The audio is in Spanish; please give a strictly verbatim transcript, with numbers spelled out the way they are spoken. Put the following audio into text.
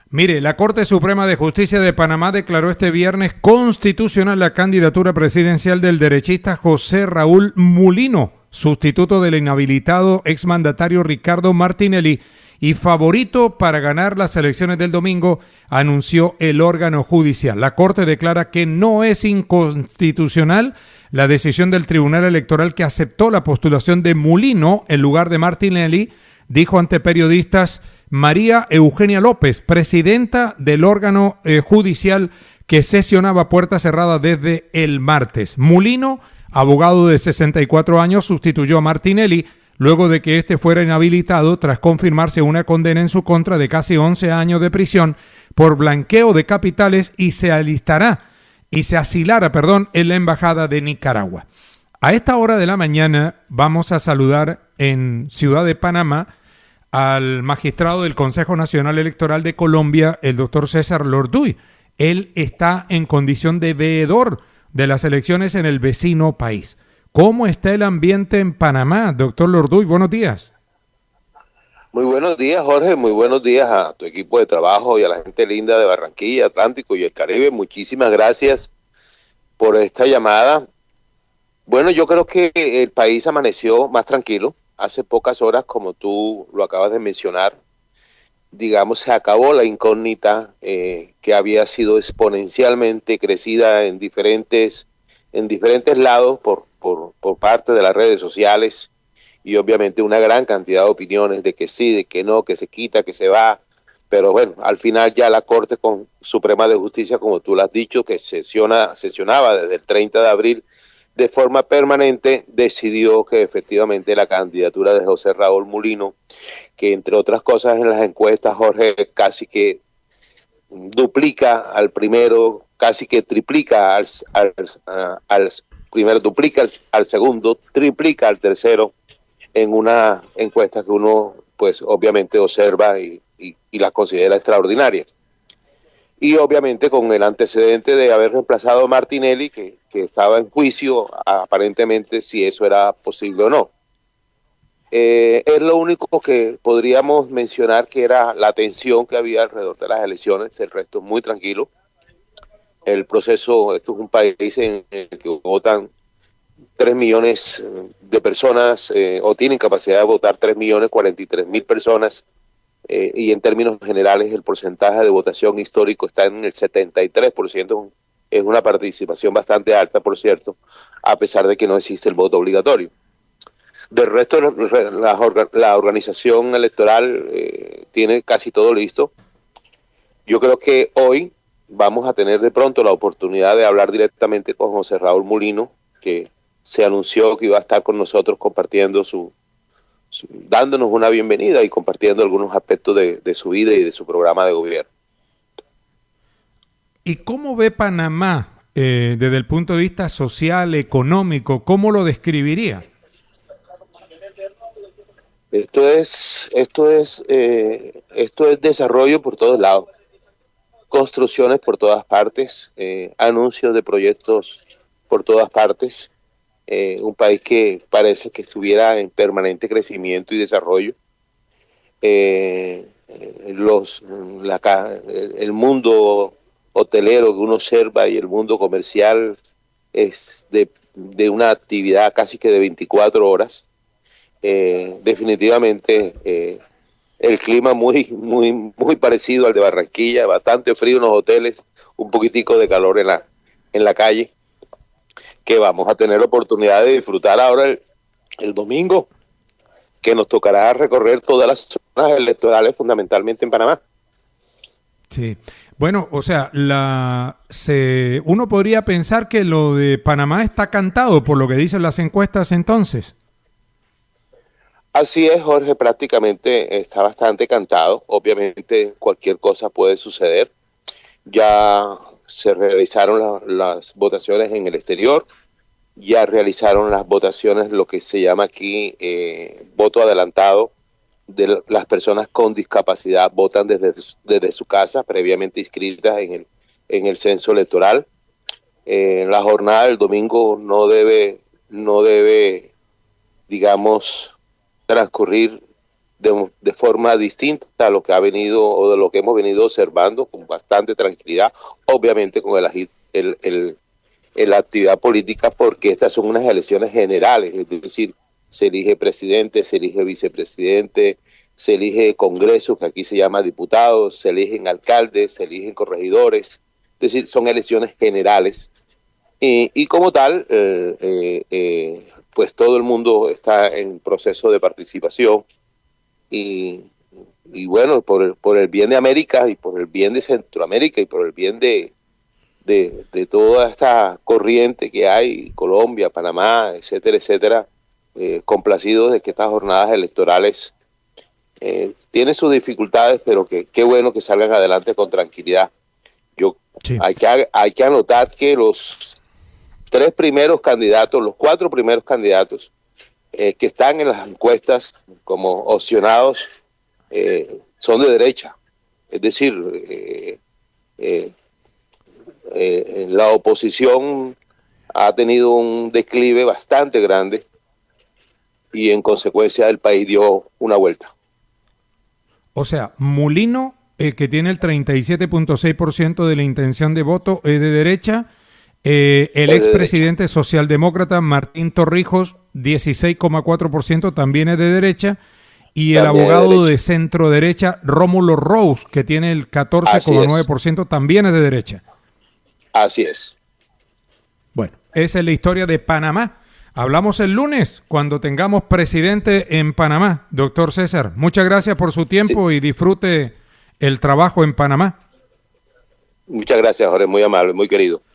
Mire, la Corte Suprema de Justicia de Panamá declaró este viernes constitucional la candidatura presidencial del derechista José Raúl Mulino, sustituto del inhabilitado exmandatario Ricardo Martinelli y favorito para ganar las elecciones del domingo, anunció el órgano judicial. La Corte declara que no es inconstitucional la decisión del Tribunal Electoral que aceptó la postulación de Mulino en lugar de Martinelli, dijo ante periodistas María Eugenia López, presidenta del órgano eh, judicial que sesionaba a puerta cerrada desde el martes. Mulino, abogado de sesenta y cuatro años, sustituyó a Martinelli luego de que éste fuera inhabilitado tras confirmarse una condena en su contra de casi once años de prisión por blanqueo de capitales y se alistará y se asilara, perdón, en la Embajada de Nicaragua. A esta hora de la mañana vamos a saludar en Ciudad de Panamá al magistrado del Consejo Nacional Electoral de Colombia, el doctor César Lorduy. Él está en condición de veedor de las elecciones en el vecino país. ¿Cómo está el ambiente en Panamá, doctor Lorduy? Buenos días. Muy buenos días, Jorge. Muy buenos días a tu equipo de trabajo y a la gente linda de Barranquilla, Atlántico y el Caribe. Muchísimas gracias por esta llamada. Bueno, yo creo que el país amaneció más tranquilo. Hace pocas horas, como tú lo acabas de mencionar, digamos, se acabó la incógnita eh, que había sido exponencialmente crecida en diferentes, en diferentes lados por, por, por parte de las redes sociales y obviamente una gran cantidad de opiniones de que sí, de que no, que se quita, que se va. Pero bueno, al final ya la Corte con Suprema de Justicia, como tú lo has dicho, que sesiona, sesionaba desde el treinta de abril, de forma permanente, decidió que efectivamente la candidatura de José Raúl Mulino, que entre otras cosas en las encuestas, Jorge, casi que duplica al primero, casi que triplica al, al, al primero, duplica al, al segundo, triplica al tercero, en una encuesta que uno, pues, obviamente observa y, y, y las considera extraordinarias. Y obviamente con el antecedente de haber reemplazado a Martinelli, que, que estaba en juicio, aparentemente, si eso era posible o no. Eh, es lo único que podríamos mencionar, que era la tensión que había alrededor de las elecciones. El resto muy tranquilo. El proceso, esto es un país en el que votan tres millones de personas, eh, o tienen capacidad de votar tres millones cuarenta y tres mil personas. Eh, y en términos generales el porcentaje de votación histórico está en el setenta y tres por ciento, es una participación bastante alta, por cierto, a pesar de que no existe el voto obligatorio. Del resto, la, la organización electoral eh, tiene casi todo listo. Yo creo que hoy vamos a tener de pronto la oportunidad de hablar directamente con José Raúl Mulino, que se anunció que iba a estar con nosotros compartiendo su dándonos una bienvenida y compartiendo algunos aspectos de, de su vida y de su programa de gobierno. ¿Y cómo ve Panamá eh, desde el punto de vista social, económico? ¿Cómo lo describiría? Esto es, esto es, eh, esto es desarrollo por todos lados, construcciones por todas partes, eh, anuncios de proyectos por todas partes. Eh, un país que parece que estuviera en permanente crecimiento y desarrollo. Eh, los, la, el mundo hotelero que uno observa y el mundo comercial es de, de una actividad casi que de veinticuatro horas. Eh, definitivamente eh, el clima muy, muy, muy parecido al de Barranquilla, bastante frío en los hoteles, un poquitico de calor en la, en la calle, que vamos a tener oportunidad de disfrutar ahora el, el domingo, que nos tocará recorrer todas las zonas electorales, fundamentalmente en Panamá. Sí, bueno, o sea, la se uno podría pensar que lo de Panamá está cantado por lo que dicen las encuestas entonces. Así es, Jorge, prácticamente está bastante cantado. Obviamente cualquier cosa puede suceder. Ya se realizaron la, las votaciones en el exterior, ya realizaron las votaciones, lo que se llama aquí eh, voto adelantado, de las personas con discapacidad votan desde, desde su casa, previamente inscritas en el, en el censo electoral. Eh, la jornada del domingo no debe, no debe, digamos, transcurrir de, de forma distinta a lo que ha venido o de lo que hemos venido observando con bastante tranquilidad, obviamente con el, el, el, el la actividad política, porque estas son unas elecciones generales, es decir, se elige presidente, se elige vicepresidente, se elige congreso, que aquí se llama diputados, se eligen alcaldes, se eligen corregidores, es decir, son elecciones generales. Y, y como tal, eh, eh, eh, pues todo el mundo está en proceso de participación y, y bueno, por el, por el bien de América y por el bien de Centroamérica y por el bien de, de, de toda esta corriente que hay, Colombia, Panamá, etcétera, etcétera, eh, complacidos de que estas jornadas electorales eh, tienen sus dificultades, pero que qué bueno que salgan adelante con tranquilidad. Yo sí. hay que hay que anotar que los tres primeros candidatos, los cuatro primeros candidatos eh, que están en las encuestas como opcionados eh, son de derecha. Es decir, eh, eh, eh, la oposición ha tenido un declive bastante grande y en consecuencia el país dio una vuelta. O sea, Mulino, eh, que tiene el treinta y siete punto seis por ciento de la intención de voto, es de derecha. Eh, el expresidente de socialdemócrata Martín Torrijos, dieciséis coma cuatro por ciento, también es de derecha. Y también el abogado de, de centro derecha, Rómulo Rose, que tiene el catorce coma nueve por ciento, también es de derecha. Así es. Bueno, esa es la historia de Panamá. Hablamos el lunes cuando tengamos presidente en Panamá. Doctor César, muchas gracias por su tiempo sí. y disfrute el trabajo en Panamá. Muchas gracias, Jorge, muy amable, muy querido.